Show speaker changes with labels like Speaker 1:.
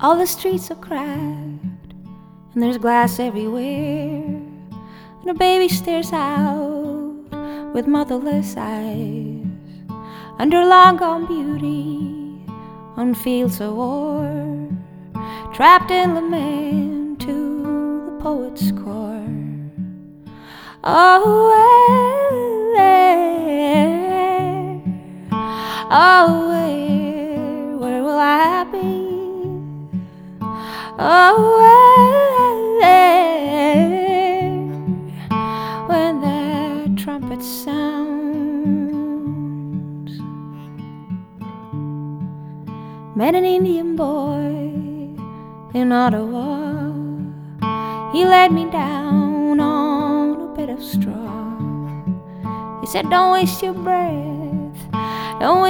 Speaker 1: All the streets are cracked, and there's glass everywhere, and a baby stares out with motherless eyes under long-gone beauty on fields of war, trapped in lament to the poet's core. Oh, where will I be? Oh, when that trumpet sounds. Met an Indian boy in Ottawa. He laid me down on a bed of straw. He said, don't waste your breath, don't